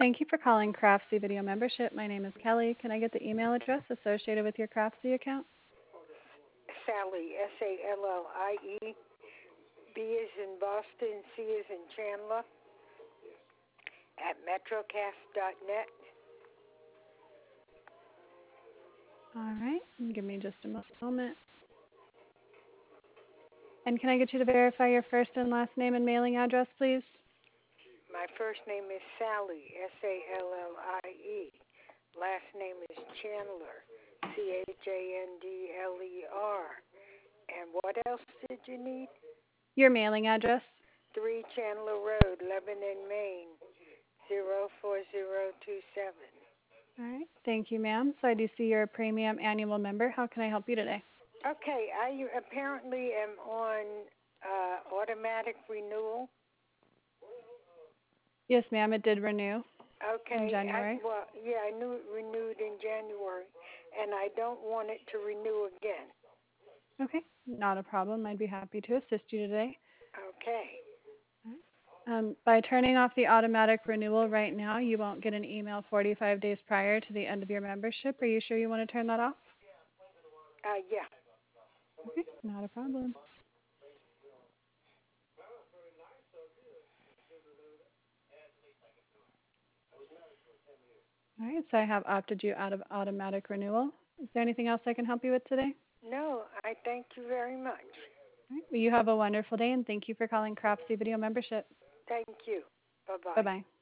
Thank you for calling Craftsy Video Membership. My name is Kelly. Can I get the email address associated with your Craftsy account? Sally, Sallie, B is in Boston, C is in Chandler, at metrocast.net. All right. Give me just a moment. And can I get you to verify your first and last name and mailing address, please? My first name is Sally, Sallie. Last name is Chandler, Chandler. And what else did you need? Your mailing address. 3 Chandler Road, Lebanon, Maine, 04027. All right. Thank you, ma'am. So I do see you're a premium annual member. How can I help you today? Okay, I apparently am on automatic renewal. Yes, ma'am. It did renew in Okay, January. I knew it renewed in January, and I don't want it to renew again. Okay. Not a problem. I'd be happy to assist you today. Okay. By turning off the automatic renewal right now, you won't get an email 45 days prior to the end of your membership. Are you sure you want to turn that off? Yeah. Okay, not a problem. All right, so I have opted you out of automatic renewal. Is there anything else I can help you with today? No, I thank you very much. All right, well, you have a wonderful day, and thank you for calling Craftsy Video Membership. Thank you. Bye-bye. Bye-bye.